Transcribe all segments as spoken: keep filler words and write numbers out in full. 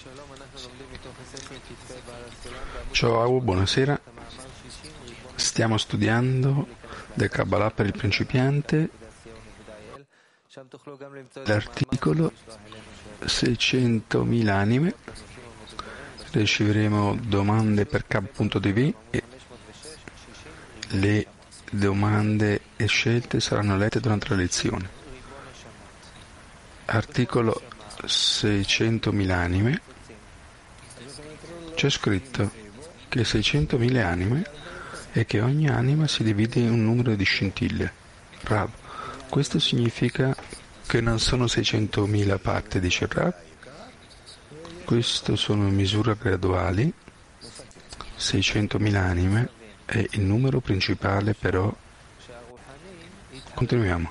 Ciao Abu, buonasera. Stiamo studiando del Kabbalah per il principiante, l'articolo seicentomila anime. Riceveremo domande per cab.tv e le domande e scelte saranno lette durante la lezione. Articolo seicentomila anime. C'è scritto che seicentomila anime e che ogni anima si divide in un numero di scintille. Rav, questo significa che non sono seicentomila parti, dice Rav. Questo sono misure graduali. seicentomila anime è il numero principale, però continuiamo.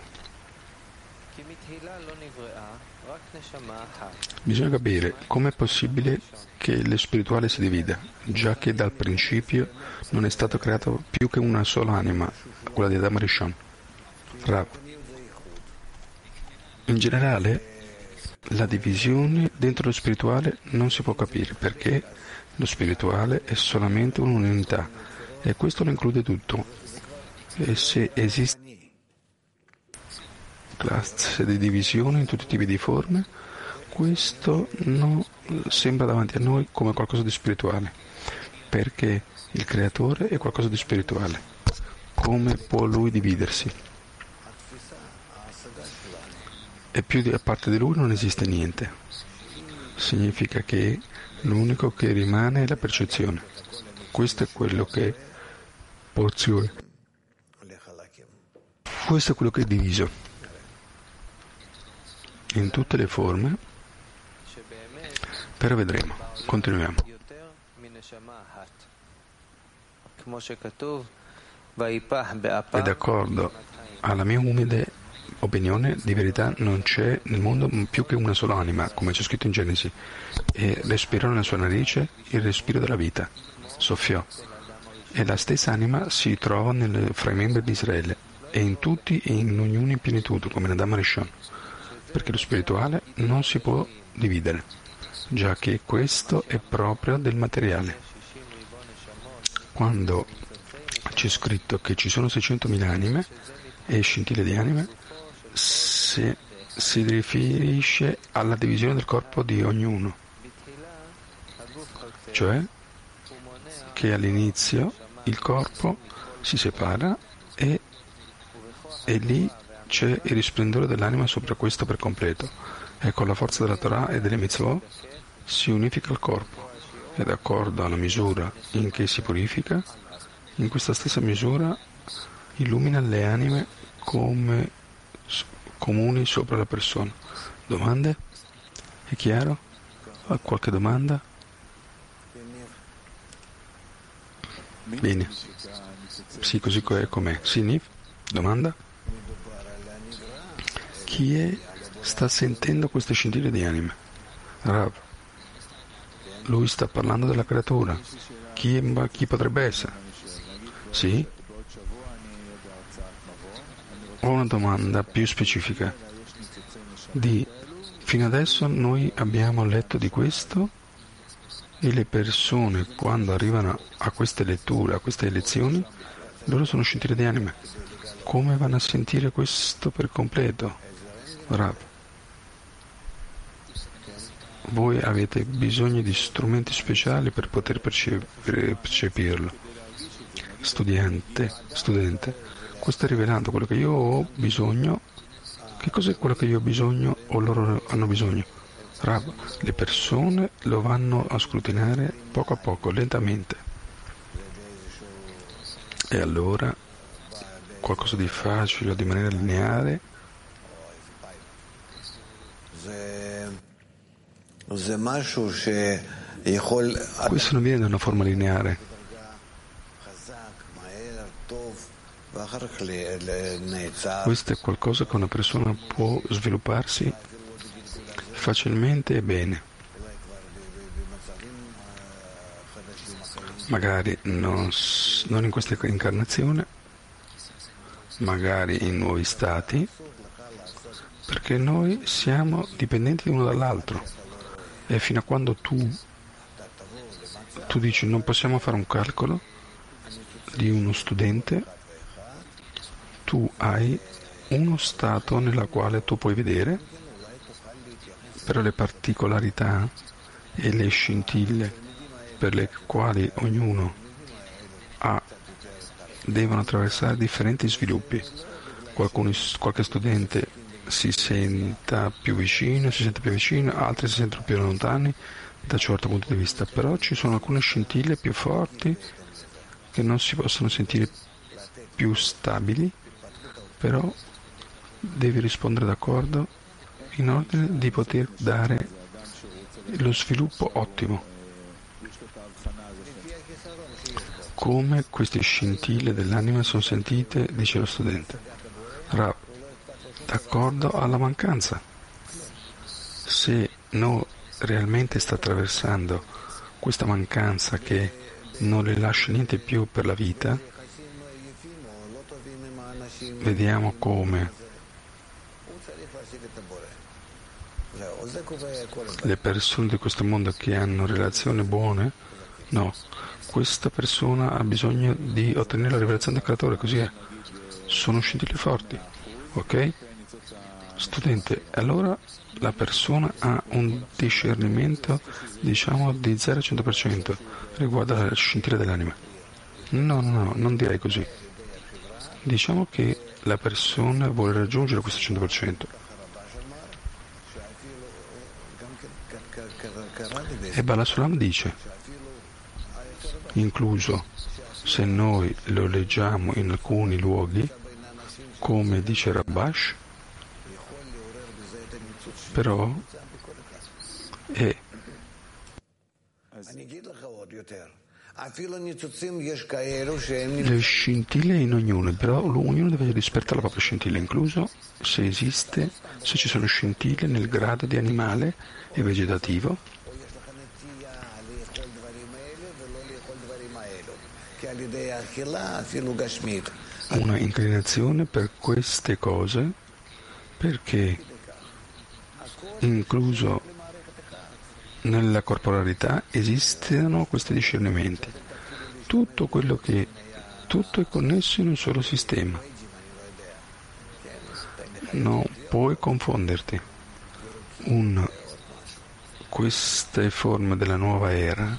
Bisogna capire com'è possibile che lo spirituale si divida, già che dal principio non è stato creato più che una sola anima, quella di Adam Rishon. Rav. In generale, la divisione dentro lo spirituale non si può capire, perché lo spirituale è solamente un'unità e questo lo include tutto. E se esiste classe di divisione in tutti i tipi di forme, questo non sembra davanti a noi come qualcosa di spirituale, perché il creatore è qualcosa di spirituale. Come può lui dividersi? E più di, a parte di lui non esiste niente. Significa che l'unico che rimane è la percezione. Questo è quello che è porzione. Questo è quello che è diviso in tutte le forme. Però vedremo. Continuiamo. E d'accordo alla mia umile opinione, di verità non c'è nel mondo più che una sola anima, come c'è scritto in Genesi, e respirò nella sua narice il respiro della vita, soffiò, e la stessa anima si trova nel, fra i membri di Israele, e in tutti e in ognuno in pienitude, come in Adam Rishon, perché lo spirituale non si può dividere, già che questo è proprio del materiale. Quando c'è scritto che ci sono seicentomila anime e scintille di anime, si, si riferisce alla divisione del corpo di ognuno, cioè che all'inizio il corpo si separa e, e lì c'è il risplendore dell'anima sopra questo per completo, e con la forza della Torah e delle mitzvot si unifica il corpo, e d'accordo alla misura in che si purifica, in questa stessa misura illumina le anime come comuni sopra la persona. Domande? È chiaro? Ha qualche domanda? Bene. Sì, così è com'è. Sì, Niv? Domanda? Chi è, sta sentendo queste scintille di anime? Rav. Lui sta parlando della creatura. Chi, è, chi potrebbe essere? Sì? Ho una domanda più specifica. Di, fino adesso noi abbiamo letto di questo e le persone quando arrivano a queste letture, a queste lezioni, loro sono scintille di anime. Come vanno a sentire questo per completo? Rav. Voi avete bisogno di strumenti speciali per poter percepirlo. Studente, studente. Questo è rivelando quello che io ho bisogno. Che cos'è quello che io ho bisogno o loro hanno bisogno? Rav, le persone lo vanno a scrutinare poco a poco, lentamente. E allora qualcosa di facile o di maniera lineare? Questo non viene da una forma lineare. Questo è qualcosa che una persona può svilupparsi facilmente e bene. Magari non, non in questa incarnazione, magari in nuovi stati, perché noi siamo dipendenti l'uno dall'altro. E fino a quando tu, tu dici non possiamo fare un calcolo di uno studente, tu hai uno stato nella quale tu puoi vedere, però le particolarità e le scintille per le quali ognuno ha, devono attraversare differenti sviluppi. Qualcuno, qualche studente si senta più vicino, si sente più vicino, altri si sentono più lontani da un certo punto di vista, però ci sono alcune scintille più forti che non si possono sentire più stabili, però devi rispondere d'accordo in ordine di poter dare lo sviluppo ottimo. Come queste scintille dell'anima sono sentite, dice lo studente. Rav, d'accordo alla mancanza. Se no realmente sta attraversando questa mancanza che non le lascia niente più per la vita, vediamo come le persone di questo mondo che hanno relazioni buone, no, questa persona ha bisogno di ottenere la rivelazione del creatore, così è. Sono scintille forti, ok? Studente, allora la persona ha un discernimento, diciamo, di zero a cento per cento riguardo alla scintilla dell'anima. No, no, no, non direi così. Diciamo che la persona vuole raggiungere questo cento per cento. E Baal HaSulam dice, incluso se noi lo leggiamo in alcuni luoghi, come dice Rabash, però è le scintille in ognuno, però ognuno deve rispettare la propria scintilla, incluso se esiste, se ci sono scintille nel grado di animale e vegetativo, una inclinazione per queste cose, perché incluso nella corporalità esistono questi discernimenti. Tutto quello che tutto è connesso in un solo sistema. Non puoi confonderti. Un, queste forme della nuova era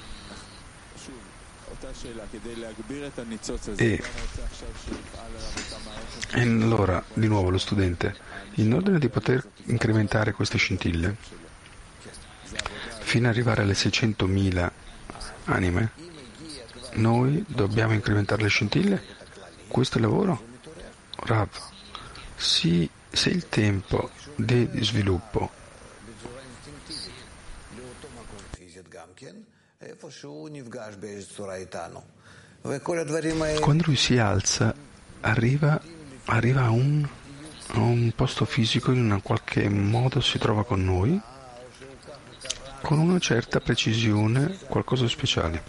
e, e allora di nuovo lo studente, in ordine di poter incrementare queste scintille fino ad arrivare alle seicentomila anime, noi dobbiamo incrementare le scintille. Questo è il lavoro? Rav, sì, se il tempo di sviluppo quando lui si alza arriva, arriva a, un, a un posto fisico, in un qualche modo si trova con noi con una certa precisione, qualcosa di speciale.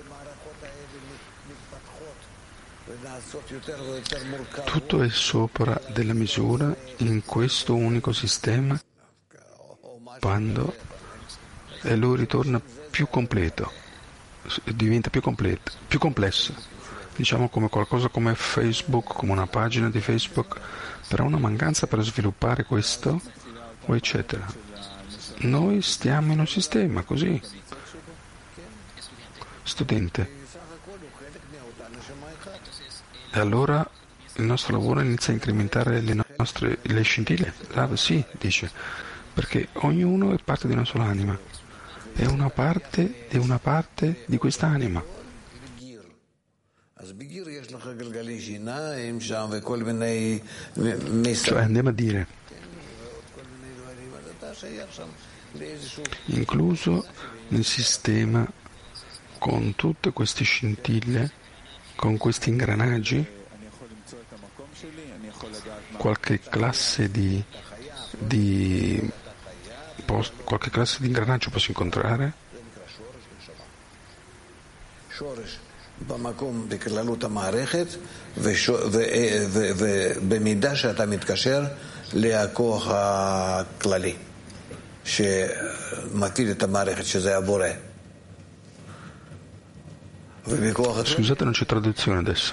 Tutto è sopra della misura in questo unico sistema quando e lui ritorna più completo, diventa più completo, più complesso, diciamo come qualcosa come Facebook, come una pagina di Facebook, però una mancanza per sviluppare questo o eccetera. Noi stiamo in un sistema così. Studente. E allora il nostro lavoro inizia a incrementare le nostre le scintille? Rav, sì, dice, perché ognuno è parte di una sola anima. È una parte di una parte di quest'anima. Cioè andiamo a dire, incluso nel sistema con tutte queste scintille, con questi ingranaggi, qualche classe di, di post, qualche classe di ingranaggio posso incontrare? במקום בכללות המערכת ובמידה שאתה מתקשר לכוח הכללי מכיר את המערכת שזה הבורא. Scusate, non c'è traduzione adesso.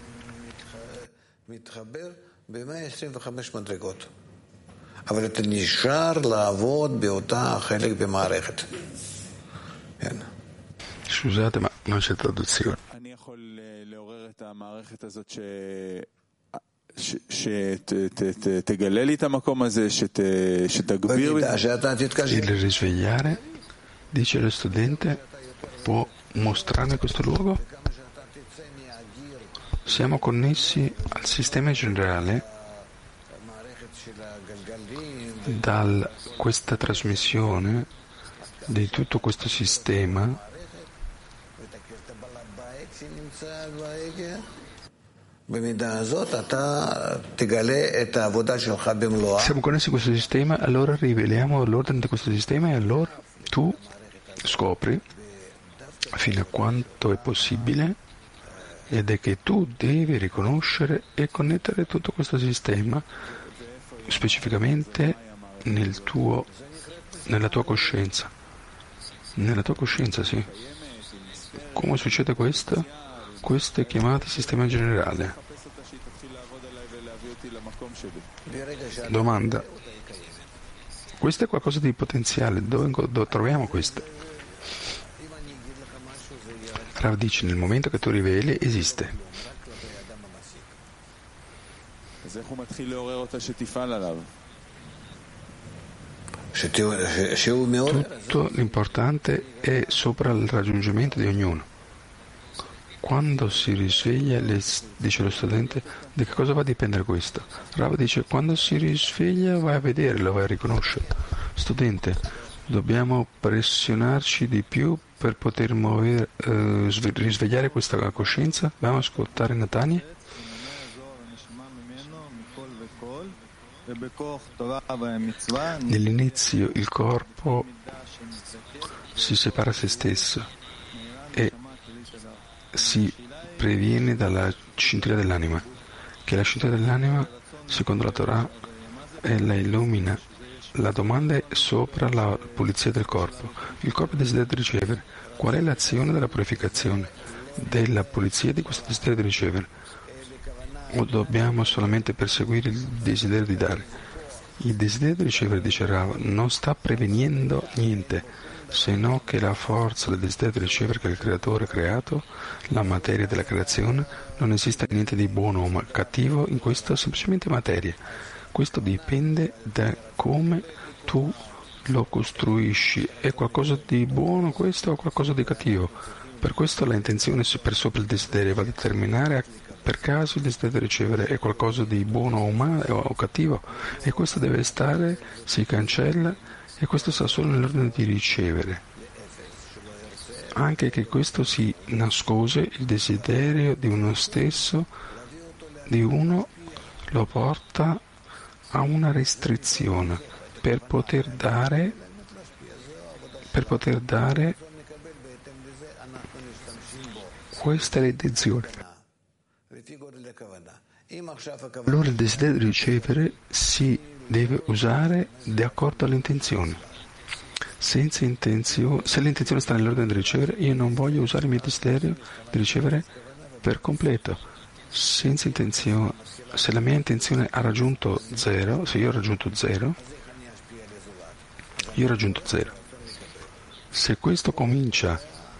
מתחבר ב-מאה עשרים וחמש מדרגות. אבל אתה נשאר לעבוד באותה חלק במערכת. כן. Scusate, ma non c'è traduzione. אני יכול לעורר את המערכת הזאת ש... שתגלה לי את המקום הזה, שתגביר... Il risvegliare, dice lo studente, può mostrarmi questo luogo? Siamo connessi al sistema generale da questa trasmissione di tutto questo sistema. Siamo connessi a questo sistema, allora riveliamo l'ordine di questo sistema e allora tu scopri fino a quanto è possibile ed è che tu devi riconoscere e connettere tutto questo sistema specificamente nel tuo, nella tua coscienza. Nella tua coscienza, sì. Come succede questo? Questo è chiamato sistema generale. Domanda. Questo è qualcosa di potenziale. Dove, dove troviamo questo? Rav dice, nel momento che tu riveli, esiste. Tutto l'importante è sopra il raggiungimento di ognuno. Quando si risveglia, le, dice lo studente, di che cosa va a dipendere questo? Rav dice, quando si risveglia vai a vedere, lo vai a riconoscere. Studente, dobbiamo pressionarci di più per poter muovere, eh, risvegliare questa coscienza? Dobbiamo ascoltare Natania? Nell'inizio il corpo si separa se stesso e si previene dalla scintilla dell'anima, che la scintilla dell'anima, secondo la Torah, la illumina. La domanda è sopra la pulizia del corpo. Il corpo desidera di ricevere. Qual è l'azione della purificazione, della pulizia di questo desiderio di ricevere? O dobbiamo solamente perseguire il desiderio di dare? Il desiderio di ricevere, dice Rav, non sta prevenendo niente, se no che la forza del desiderio di ricevere che il creatore ha creato, la materia della creazione, non esiste niente di buono o cattivo in questo, è semplicemente materia. Questo dipende da come tu lo costruisci. È qualcosa di buono questo o qualcosa di cattivo? Per questo la intenzione per sopra il desiderio va a determinare per caso il desiderio di ricevere è qualcosa di buono o, male, o cattivo, e questo deve stare, si cancella, e questo sta solo nell'ordine di ricevere. Anche che questo si nascose, il desiderio di uno stesso, di uno, lo porta a una restrizione per poter dare, per poter dare, questa è l'intenzione. Allora il desiderio di ricevere si deve usare di accordo all'intenzione. Senza intenzione, se l'intenzione sta nell'ordine di ricevere, io non voglio usare il mio desiderio di ricevere per completo. Senza intenzione, se la mia intenzione ha raggiunto zero, se io ho raggiunto zero, io ho raggiunto zero. Se questo comincia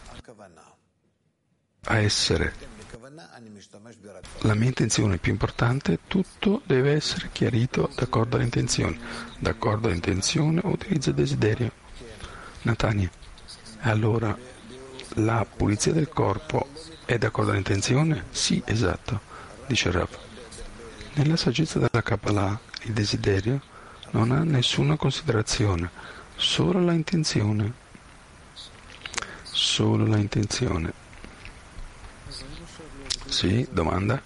a essere la mia intenzione più importante, tutto deve essere chiarito d'accordo all'intenzione. D'accordo all'intenzione utilizza il desiderio. Natania, allora la pulizia del corpo è d'accordo all'intenzione? Sì, esatto, dice Rav. Nella saggezza della Kabbalah il desiderio non ha nessuna considerazione, solo la intenzione. Solo la intenzione. Sì, domanda?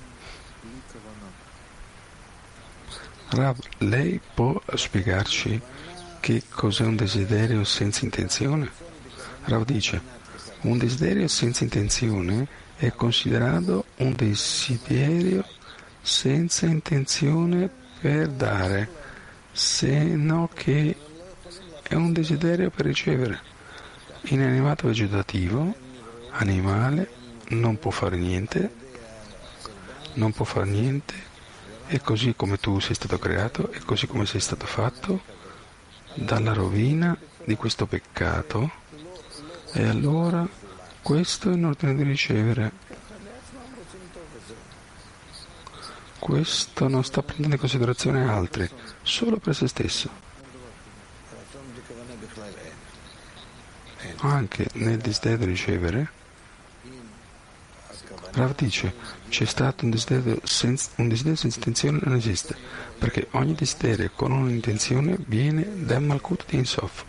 Rav, lei può spiegarci che cos'è un desiderio senza intenzione? Rav dice, un desiderio senza intenzione è considerato un desiderio senza intenzione per dare, se no che è un desiderio per ricevere. Inanimato vegetativo, animale, non può fare niente, non può fare niente, è così come tu sei stato creato, è così come sei stato fatto, dalla rovina di questo peccato, e allora questo è in ordine di ricevere. Questo non sta prendendo in considerazione altri, solo per se stesso. Anche nel desiderio di ricevere, Rav dice, c'è stato un desiderio senza, un desiderio senza intenzione non esiste, perché ogni desiderio con un'intenzione viene dal Malkut di Ein Sof.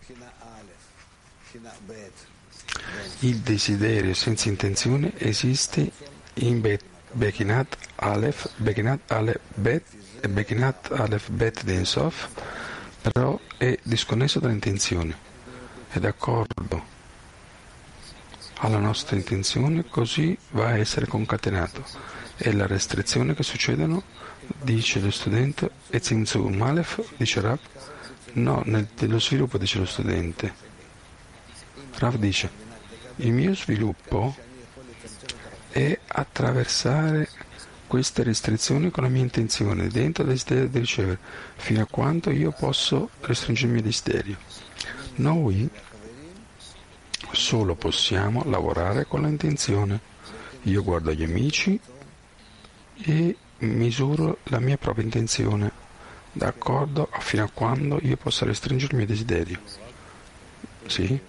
Il desiderio senza intenzione esiste in Bet, Bekinat Aleph, Bekinat Aleph Bet e Bekinat Aleph Bet di Ein Sof, però è disconnesso dall'intenzione. È d'accordo alla nostra intenzione, così va a essere concatenato. E la restrizione che succedono, dice lo studente, e Tzimtzum Malef, dice Rav, no, nello sviluppo, dice lo studente. Rav dice, il mio sviluppo è attraversare queste restrizioni con la mia intenzione, dentro il desiderio di ricevere, fino a quando io posso restringere il mio desiderio. Noi solo possiamo lavorare con la intenzione. Io guardo gli amici e misuro la mia propria intenzione, d'accordo, fino a quando io possa restringere il mio desiderio. Sì?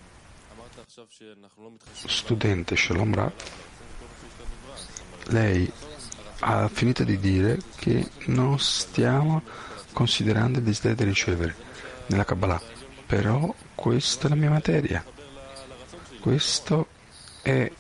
Studente Shalom Rav, lei ha finito di dire che non stiamo considerando il desiderio di ricevere nella Kabbalah, però questa è la mia materia. Questo è,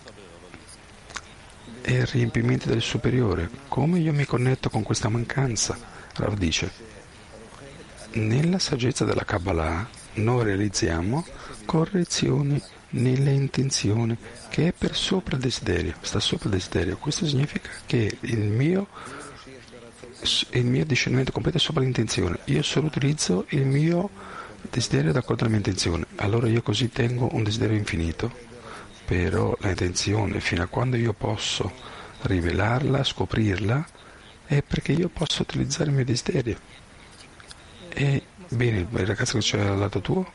è il riempimento del superiore. Come io mi connetto con questa mancanza? Rav dice, nella saggezza della Kabbalah noi realizziamo correzioni nelle intenzioni, che è per sopra il desiderio, sta sopra il desiderio. Questo significa che il mio, il mio discernimento completo è sopra l'intenzione. Io solo utilizzo il mio desiderio d'accordo alla mia intenzione. Allora io così tengo un desiderio infinito, però la intenzione, fino a quando io posso rivelarla, scoprirla, è perché io posso utilizzare il mio desiderio. E bene, il ragazzo che c'è al lato tuo,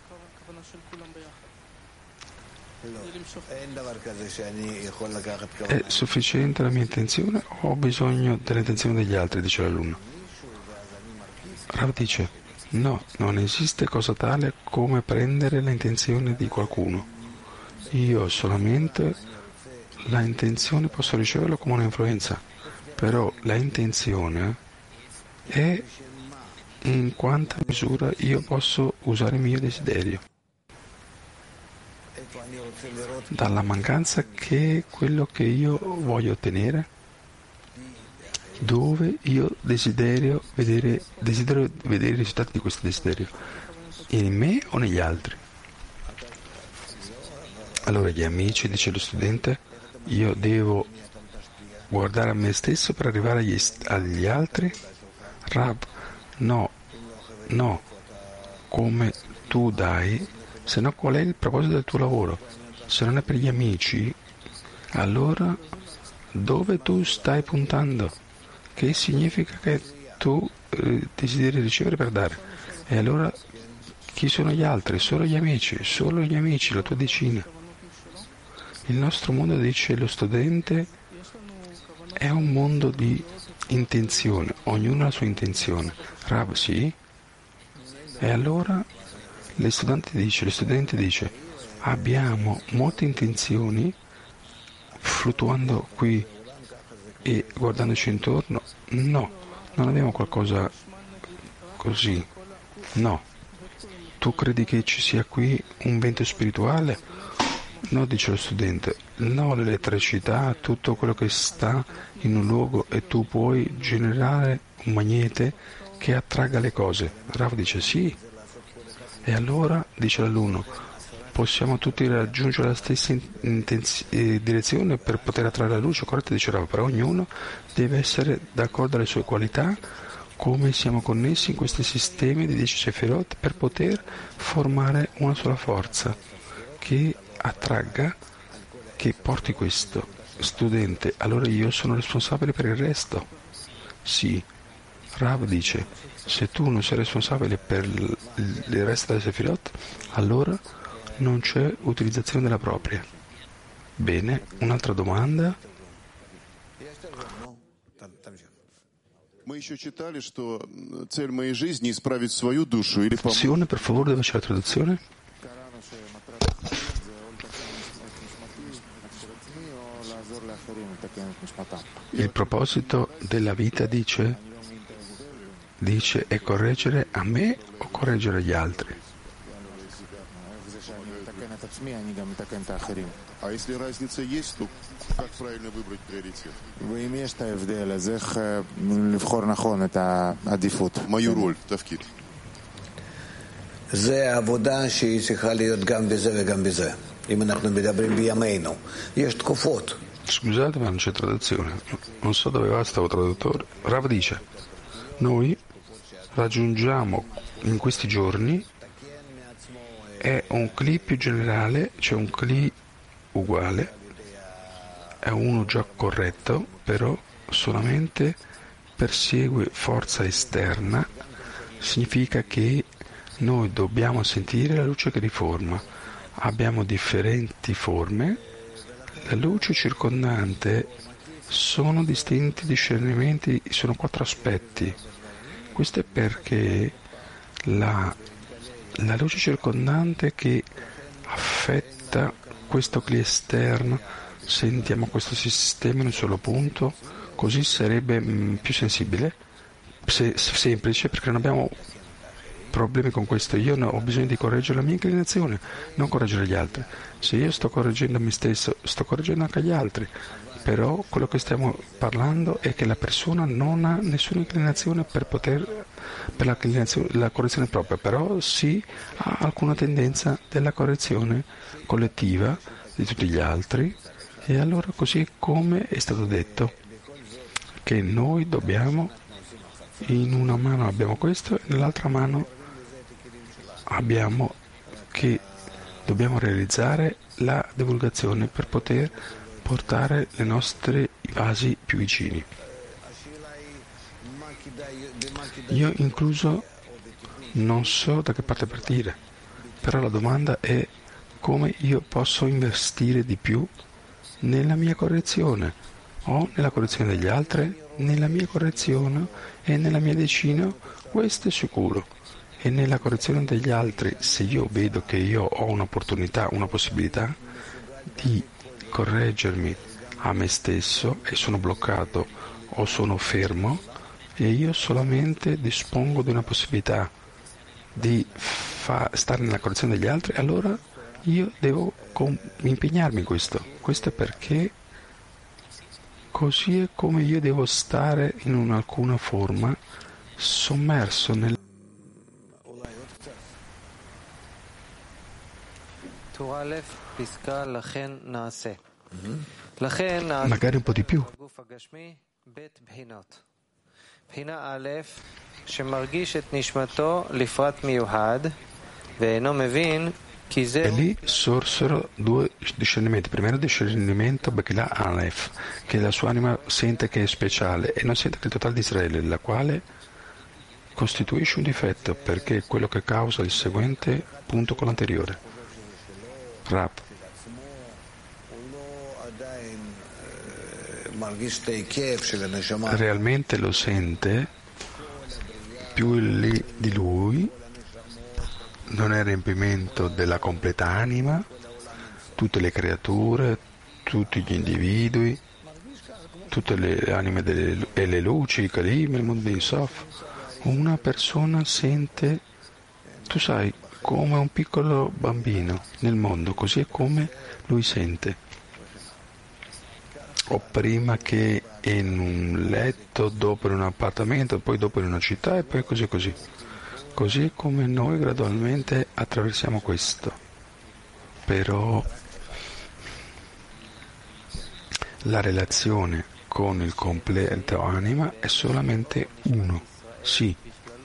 è sufficiente la mia intenzione o ho bisogno dell'intenzione degli altri, dice l'alunno. Rav dice, no, non esiste cosa tale come prendere l'intenzione di qualcuno. Io solamente la intenzione posso riceverla come un'influenza, però la intenzione è in quanta misura io posso usare il mio desiderio. Dalla mancanza, che è quello che io voglio ottenere, dove io desiderio vedere, desiderio vedere i risultati di questo desiderio, in me o negli altri. Allora gli amici, dice lo studente, io devo guardare a me stesso per arrivare agli, agli altri? Rav, no, no, come tu dai, se no qual è il proposito del tuo lavoro? Se non è per gli amici, allora dove tu stai puntando? Che significa che tu eh, desideri ricevere per dare? E allora chi sono gli altri? Solo gli amici, solo gli amici, la tua decina. Il nostro mondo, dice lo studente, è un mondo di intenzione, ognuno ha la sua intenzione. Rav, sì? E allora lo studente dice, lo studente dice, abbiamo molte intenzioni fluttuando qui e guardandoci intorno? No, non abbiamo qualcosa così. No. Tu credi che ci sia qui un vento spirituale? No, dice lo studente. No, l'elettricità, tutto quello che sta in un luogo, e tu puoi generare un magnete che attragga le cose. Rav dice sì. E allora, dice l'alunno, possiamo tutti raggiungere la stessa intenz- eh, direzione per poter attrarre la luce? Corretto, dice Rav, però ognuno deve essere d'accordo alle sue qualità come siamo connessi in questi sistemi di dieci Sefirot per poter formare una sola forza che attragga, che porti questo studente. Allora io sono responsabile per il resto? Sì. Rav dice, se tu non sei responsabile per il resto delle Sefirot, allora non c'è utilizzazione della propria. Bene, un'altra domanda? Sione, per favore, dove c'è la traduzione? Il proposito della vita dice, dice è correggere a me o correggere gli altri? זה העבודה שהיא צריכה להיות גם בזה וגם בזה. אם אנחנו מדברים בימינו, יש תקופות. Scusate, ma non c'è traduzione. Non so dove va, stavo traduttore. Rav dice, noi raggiungiamo in questi giorni è un cli più generale, c'è un cli uguale, è uno già corretto, però solamente persegue forza esterna, significa che noi dobbiamo sentire la luce che riforma. Abbiamo differenti forme, la luce circondante sono distinti discernimenti, sono quattro aspetti. Questo è perché la, la luce circondante che affetta questo cli esterno, sentiamo questo sistema in un solo punto, così sarebbe mh, più sensibile, se, semplice, perché non abbiamo problemi con questo. Io ho bisogno di correggere la mia inclinazione, non correggere gli altri. Se io sto correggendo me stesso, sto correggendo anche gli altri. Però quello che stiamo parlando è che la persona non ha nessuna inclinazione per poter per la, la correzione propria, però sì ha alcuna tendenza della correzione collettiva di tutti gli altri. E allora così come è stato detto che noi dobbiamo, in una mano abbiamo questo e nell'altra mano abbiamo che dobbiamo realizzare la divulgazione per poter portare le nostre vasi più vicini. Io incluso non so da che parte partire, però la domanda è come io posso investire di più nella mia correzione o nella correzione degli altri, nella mia correzione e nella mia decina, questo è sicuro. E nella correzione degli altri, se io vedo che io ho un'opportunità, una possibilità di correggermi a me stesso e sono bloccato o sono fermo e io solamente dispongo di una possibilità di fa- stare nella correzione degli altri, allora io devo com- impegnarmi in questo. Questo è perché così è come io devo stare in un'alcuna forma sommerso nel magari un po' di più. E lì sorsero due discernimenti. Primo discernimento Bekila Aleph, che la sua anima sente che è speciale e non sente che è il totale di Israele, la quale costituisce un difetto perché è quello che causa il seguente punto con l'anteriore. Rap. Realmente lo sente più lì di lui, non è il riempimento della completa anima, tutte le creature, tutti gli individui, tutte le anime delle, e le luci, i Kalim, il mondo di Sof. Una persona sente, tu sai, come un piccolo bambino nel mondo, così è come lui sente. O prima che in un letto, dopo in un appartamento, poi dopo in una città e poi così così. Così come noi gradualmente attraversiamo questo. Però la relazione con il completo anima è solamente uno. Sì.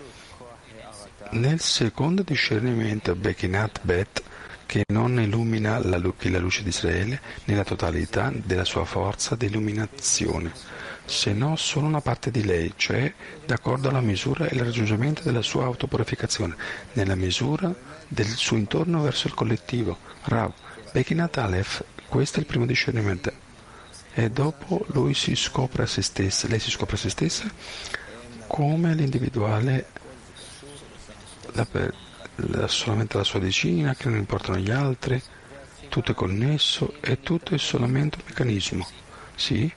Nel secondo discernimento Bekinat Bet, che non illumina la, che la luce di Israele nella totalità della sua forza di illuminazione, se no solo una parte di lei, cioè d'accordo alla misura e il raggiungimento della sua autopurificazione, nella misura del suo intorno verso il collettivo. Rav, Bekinat Aleph, questo è il primo discernimento. E dopo lui si scopre a se stessa, lei si scopre a se stessa come l'individuale, la, la, solamente la sua decina, che non importano gli altri, tutto è connesso e tutto è solamente un meccanismo. Sì?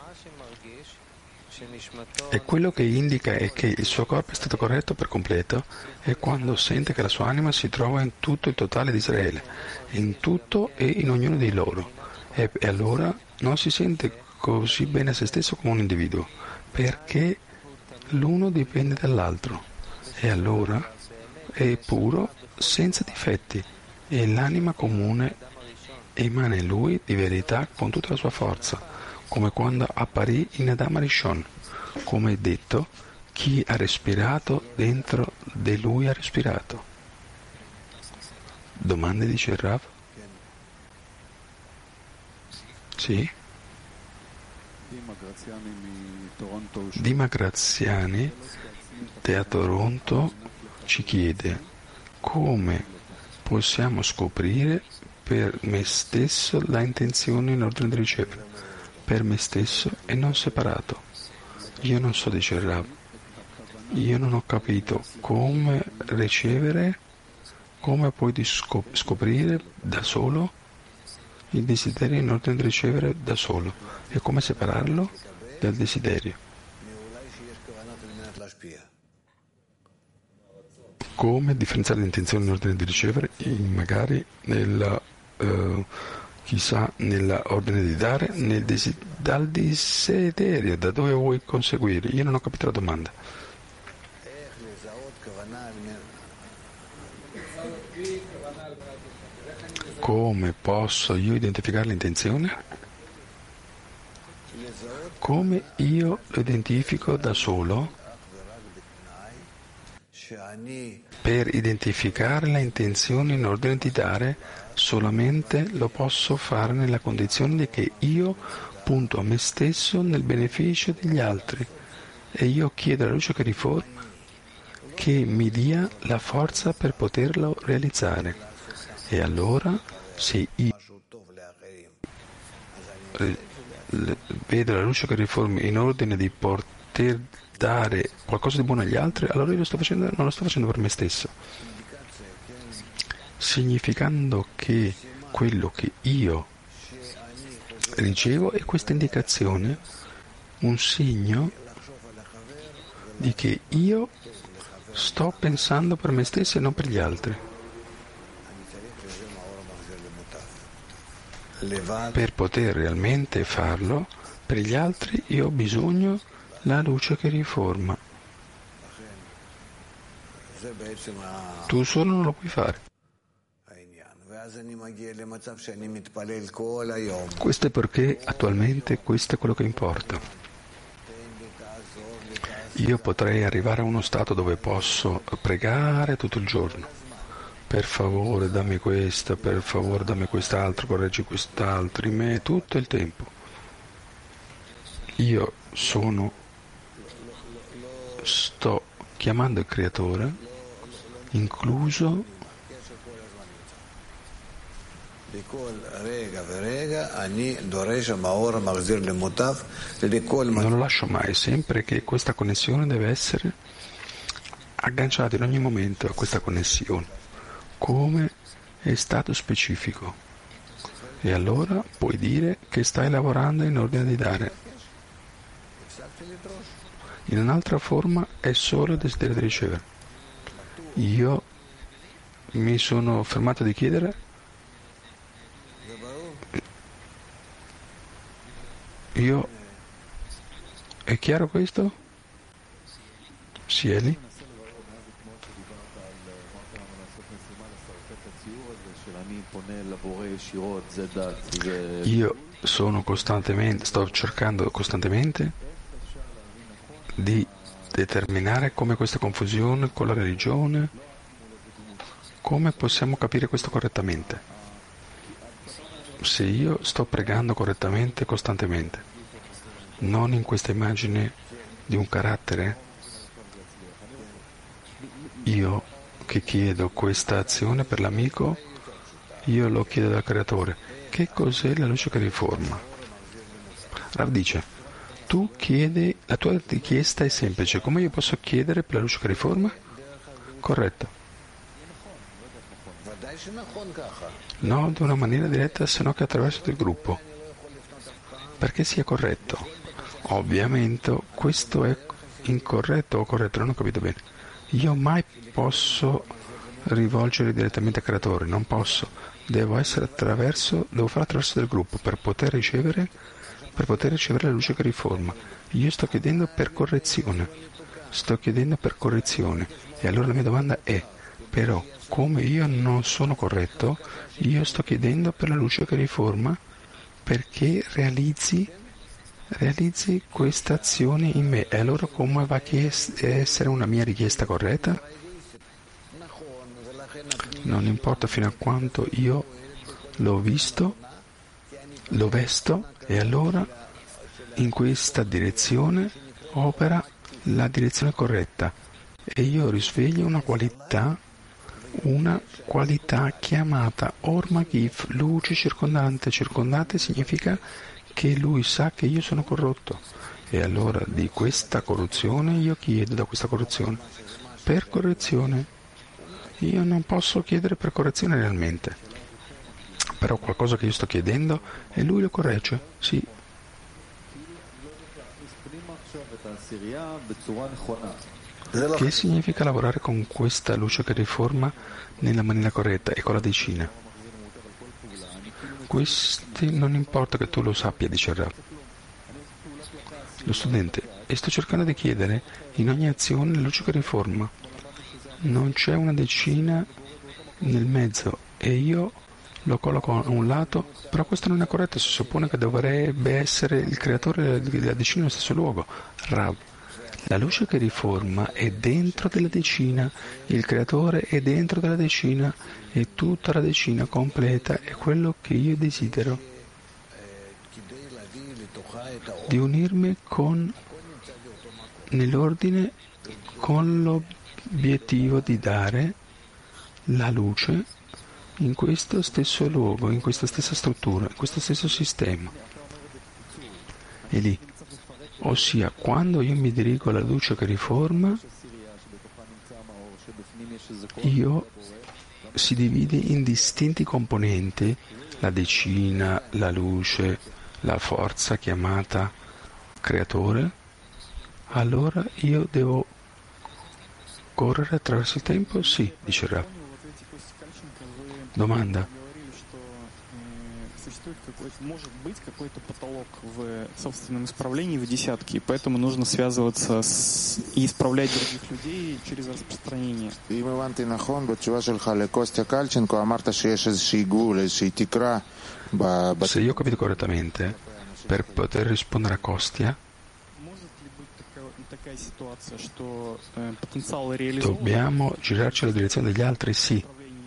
E quello che indica è che il suo corpo è stato corretto per completo è quando sente che la sua anima si trova in tutto il totale di Israele, in tutto e in ognuno di loro. E, e allora non si sente così bene a se stesso come un individuo, perché l'uno dipende dall'altro. E allora è puro, senza difetti, e l'anima comune emana in lui di verità con tutta la sua forza, come quando apparì in Adam Rishon. Come è detto, chi ha respirato dentro di lui ha respirato. Domande, dice il Rav? Sì? Dima Graziani da Toronto ci chiede come possiamo scoprire per me stesso la intenzione in ordine di ricevere, per me stesso e non separato. Io non so, dice il Rav, io non ho capito come ricevere, come puoi scop- scoprire da solo il desiderio in ordine di ricevere da solo e come separarlo dal desiderio. Come differenziare l'intenzione in ordine di ricevere, magari nella, eh, chissà, nell'ordine di dare, nel desi- dal desiderio, da dove vuoi conseguire. Io non ho capito la domanda. Come posso io identificare l'intenzione? Come io lo identifico da solo? Per identificare la intenzione in ordine di dare, solamente lo posso fare nella condizione di che io punto a me stesso nel beneficio degli altri e io chiedo alla luce che riforma che mi dia la forza per poterlo realizzare. E allora, se io vedo la luce che riforma in ordine di poter dare qualcosa di buono agli altri, allora io lo sto facendo, non lo sto facendo per me stesso, significando che quello che io ricevo è questa indicazione, un segno di che io sto pensando per me stesso e non per gli altri. Per poter realmente farlo per gli altri io ho bisogno la luce che riforma. Tu solo non lo puoi fare. Questo è perché attualmente questo è quello che importa. Io potrei arrivare a uno stato dove posso pregare tutto il giorno. Per favore dammi questo, per favore dammi quest'altro, correggi quest'altro, in me tutto il tempo. Io sono, sto chiamando il Creatore, incluso non lo lascio mai, sempre che questa connessione deve essere agganciata in ogni momento a questa connessione, come è stato specifico. E allora puoi dire che stai lavorando in ordine di dare. In un'altra forma è solo il desiderio di ricevere. Io mi sono fermato di chiedere. Io è chiaro questo? Sieli? Io sono costantemente, sto cercando costantemente di determinare come questa confusione con la religione, come possiamo capire questo correttamente? Se io sto pregando correttamente, costantemente, non in questa immagine di un carattere, io che chiedo questa azione per l'amico, io lo chiedo dal creatore. Che cos'è la luce che riforma? Rav dice, tu chiedi, la tua richiesta è semplice, come io posso chiedere per la luce che riforma? Corretto. No, di una maniera diretta, se no che attraverso il gruppo. Perché sia corretto. Ovviamente questo è incorretto o corretto, non ho capito bene. Io mai posso rivolgere direttamente al creatore, non posso. Devo essere attraverso, devo fare attraverso del gruppo per poter ricevere, per poter ricevere la luce che riforma. Io sto chiedendo per correzione. Sto chiedendo per correzione. E allora la mia domanda è, però, come io non sono corretto, io sto chiedendo per la luce che riforma perché realizzi, realizzi questa azione in me. E allora come va a essere una mia richiesta corretta? Non importa fino a quanto io l'ho visto, lo vesto, e allora in questa direzione opera la direzione corretta. E io risveglio una qualità, una qualità chiamata Ormagif, luce circondante. Circondante significa che lui sa che io sono corrotto. E allora di questa corruzione io chiedo da questa corruzione per correzione. Io non posso chiedere per correzione realmente, però qualcosa che io sto chiedendo e lui lo corregge, sì. Che significa lavorare con questa luce che riforma nella maniera corretta e con la decina? Questi non importa che tu lo sappia, dice Rav. Lo studente, e sto cercando di chiedere in ogni azione la luce che riforma. Non c'è una decina nel mezzo e io lo colloco a un lato, però questo non è corretto, si suppone che dovrebbe essere il creatore della decina nello stesso luogo. Rav, la luce che riforma è dentro della decina, il creatore è dentro della decina e tutta la decina completa è quello che io desidero, di unirmi con nell'ordine con l'obiettivo di dare la luce in questo stesso luogo, in questa stessa struttura, in questo stesso sistema. E lì, ossia, quando io mi dirigo alla luce che riforma, io si divide in distinti componenti, la decina, la luce, la forza chiamata creatore. Allora io devo correre attraverso il tempo? Sì, dice Rav. Domanda. Может быть какой-то потолок в собственном исправлении в десятке, и поэтому нужно связываться с... и исправлять других людей через распространение. אם הבנתי נכון, בתשובה שלך לקוסטיה קלצ'נקו אמרת שיש איזושהי גבול, איזושהי תקרה. Se io ho capito correttamente, per poter rispondere a Kostya, dobbiamo girarci alla direzione degli altri, sì.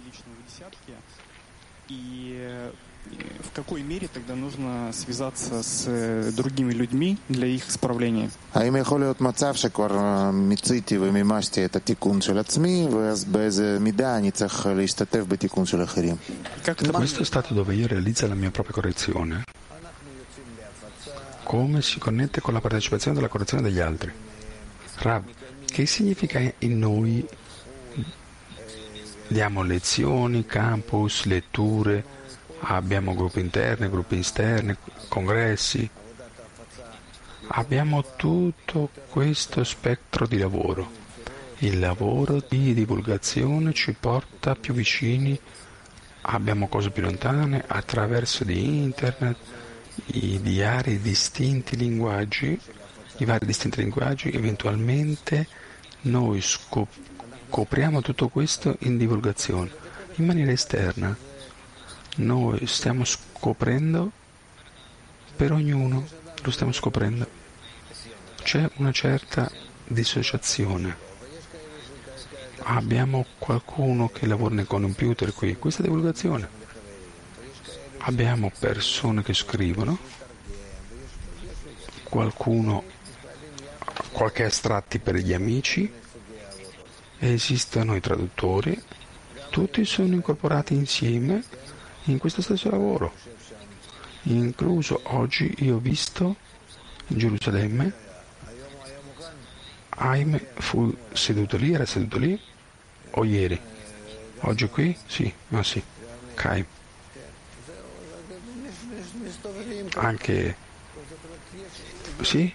В какой мере тогда нужно связаться с другими людьми для их исправления? האם יכול להיות מצב שכבר מיציתי ומימשתי את התיקון של עצמי, ואז באיזה מידה אני צריך להשתתף בתיקון של אחרים? Questo è stato dove io realizzo la mia propria correzione. Come si connette con la partecipazione della correzione degli altri? Rav, che significa in noi? Diamo lezioni, campus, letture, abbiamo gruppi interni, gruppi esterni, congressi. Abbiamo tutto questo spettro di lavoro. Il lavoro di divulgazione ci porta più vicini, abbiamo cose più lontane, attraverso di internet, i vari distinti linguaggi, i vari distinti linguaggi, eventualmente noi scopriamo tutto questo in divulgazione, in maniera esterna. Noi stiamo scoprendo per ognuno, lo stiamo scoprendo. C'è una certa dissociazione. Abbiamo qualcuno che lavora nel computer qui, questa è divulgazione. Abbiamo persone che scrivono, qualcuno, qualche estratti per gli amici, esistono i traduttori, tutti sono incorporati insieme in questo stesso lavoro. Incluso oggi io ho visto in Gerusalemme, Aime fu seduto lì, era seduto lì, o ieri? Oggi qui? Sì, ma sì, Kai. Anche, sì,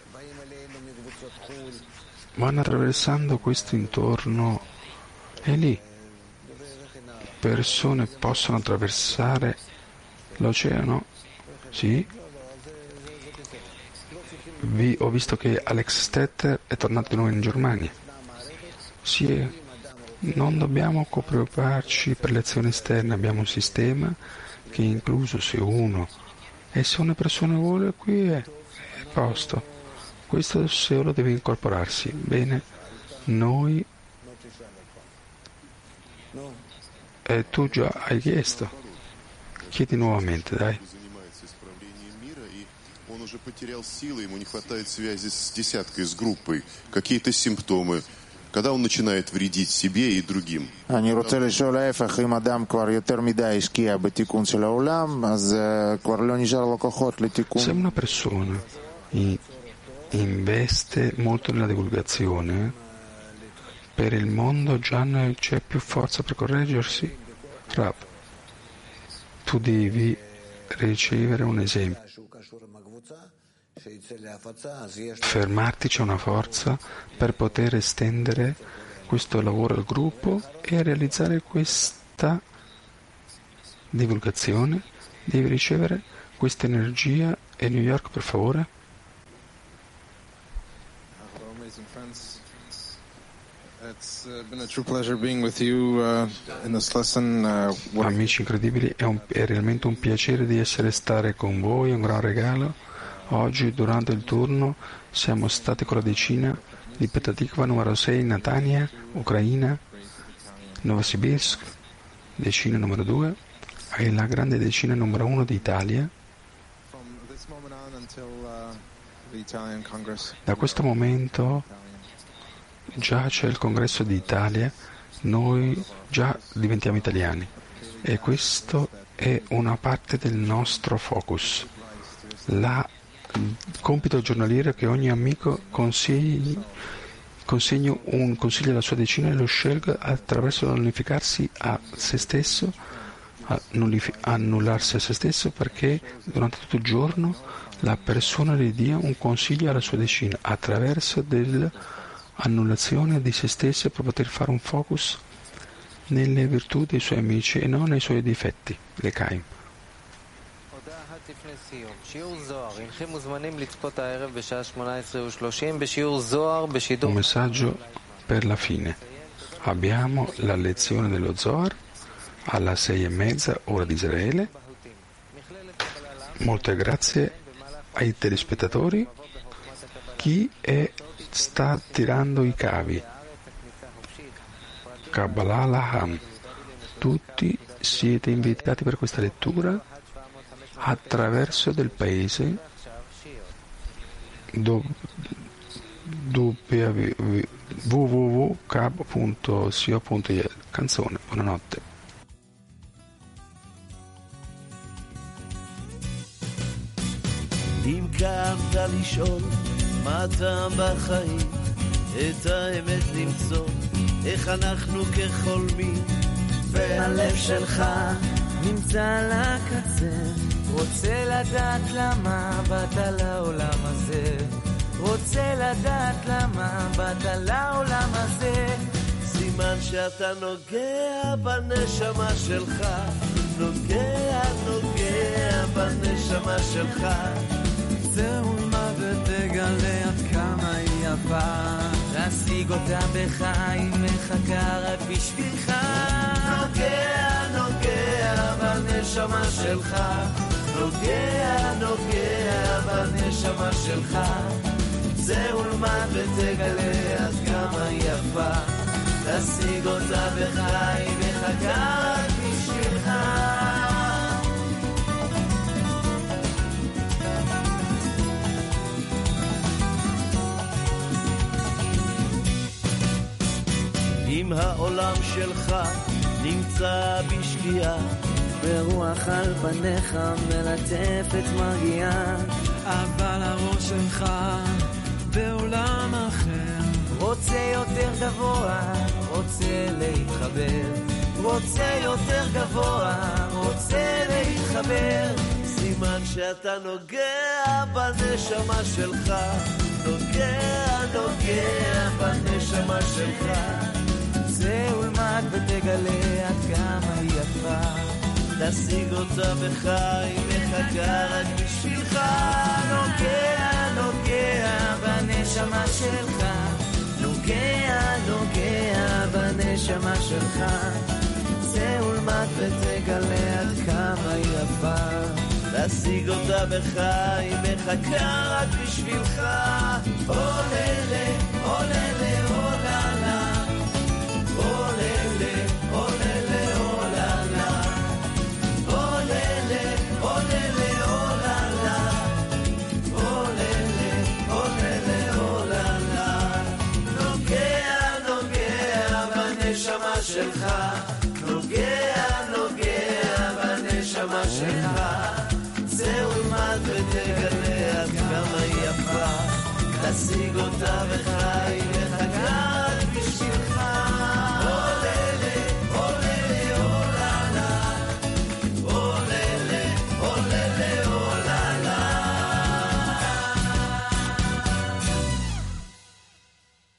vanno attraversando questo intorno e lì persone possono attraversare l'oceano, sì. Vi, ho visto che Alex Stetter è tornato di nuovo in Germania. Sì, non dobbiamo preoccuparci per le azioni esterne, abbiamo un sistema che incluso se uno e se una persona vuole qui è, è posto. Questo solo deve incorporarsi. Bene, noi e tu già hai chiesto. Chiedi nuovamente, dai. Он уже потерял силы, ему не хватает связи с десяткой, с группой. Какие-то симптомы. Когда он начинает вредить себе и другим. אני רוצה לשאול ההפך, אם אדם כבר יותר מדי השקיע בתיקון של העולם, אז כבר לא נשאר לו כוחות לתיקון. Se una persona investe molto nella divulgazione, per il mondo già non c'è più forza per correggersi. Rab, tu devi ricevere un esempio. Fermarti, c'è una forza per poter estendere questo lavoro al gruppo e realizzare questa divulgazione. Devi ricevere questa energia. E New York, per favore. Amici incredibili, è, un, è realmente un piacere di essere stare con voi, è un gran regalo. Oggi durante il turno siamo stati con la decina di Petatikva numero sei, Natania, Ucraina, Novosibirsk, decina numero due, e la grande decina numero uno d'Italia. Da questo momento già c'è il congresso d'Italia, noi già diventiamo italiani e questo è una parte del nostro focus. La Il compito giornaliero è che ogni amico consigli, consegni un consiglio alla sua decina e lo scelga attraverso l'unificarsi a se stesso, a annullarsi a se stesso, perché durante tutto il giorno la persona gli dia un consiglio alla sua decina attraverso dell'annullazione di se stesso per poter fare un focus nelle virtù dei suoi amici e non nei suoi difetti, le Caim. Un messaggio per la fine. Abbiamo la lezione dello Zohar alla sei e mezza ora di Israele. Molte grazie ai telespettatori. Chi è, sta tirando i cavi? Kabbalah Laham. Tutti siete invitati per questa lettura attraverso del paese w w w punto cab punto co punto i l. Canzone, buonanotte. אם קמת לשאול מה הטעם בחיים, את האמת למצוא, איך אנחנו כחולמים, והלב שלך נמצא על הקצה, רוצה לדעת למה באת לעולם הזה, רוצה לדעת למה באת לעולם הזה, סימן שאתה נוגע בנשמה שלך, נוגע, נוגע בנשמה שלך, זהו מה ותגלה עד כמה היא יפה, להשיג אותה בחיים מחכה רק בשבילך, נוגע, נוגע בנשמה שלך, נוגע, נוגע בנשמה שלך, צא ולמד ותגלה עד כמה היא יפה, תשיג אותה בך, היא מחכה רק בשבילך. אם העולם שלך נמצא בשקיעה, ברוח על פניך מלטפת מרגיעה, אבל הראש שלך בעולם אחר, רוצה יותר גבוה, רוצה להתחבר, רוצה יותר גבוה, רוצה להתחבר, סימן שאתה נוגע בנשמה שלך, נוגע, נוגע בנשמה שלך. צא ולמד ותגלה עד כמה היא יפה, תשיג אותה בך, היא מחכה רק בשבילך. נוגע, נוגע בנשמה שלך, נוגע, נוגע בנשמה שלך. צא ולמד ותגלה עד כמה היא יפה, תשיג אותה בך, היא מחכה רק בשבילך. עוללה, עוללה, עוללה, עוללה, עוללה, עוללה, עוללה, עוללה, עוללה, עוללה, עוללה, עוללה. נוגע, נוגע בנשמה שלך, נוגע, נוגע בנשמה שלך. צא ולמד ותגלה עד כמה היא יפה, תשיג אותה בך, היא